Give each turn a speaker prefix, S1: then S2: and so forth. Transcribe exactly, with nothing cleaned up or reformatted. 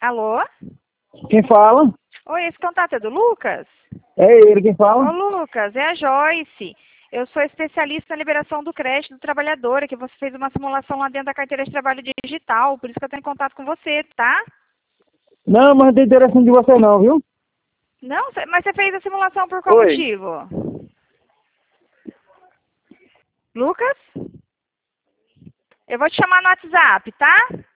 S1: Alô?
S2: Quem fala?
S1: Oi, esse contato é do Lucas?
S2: É ele quem
S1: Ô,
S2: fala?
S1: Lucas, é a Joyce. Eu sou especialista na liberação do crédito do trabalhador, que você fez uma simulação lá dentro da carteira de trabalho digital, por isso que eu tenho em contato com você, tá?
S2: Não, mas não tem interesse de você não, viu?
S1: Não, cê- mas você fez a simulação por qual
S2: Oi.
S1: motivo? Lucas? Eu vou te chamar no WhatsApp, tá?